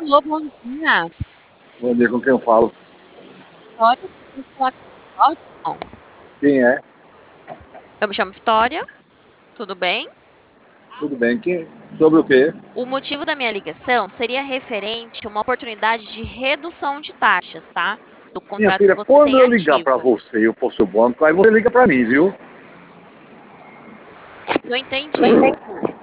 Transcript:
Alô, bom dia. Bom dia, com quem eu falo? Vitória, posso falar com a Vitória? Não. Quem é? Eu me chamo Vitória, tudo bem? Tudo bem? Sobre o quê? O motivo da minha ligação seria referente a uma oportunidade de redução de taxas, tá? Do Minha contrato que filha, você quando tem eu ligar para ativo. você, eu for seu banco, aí você liga para mim, viu? Eu entendi.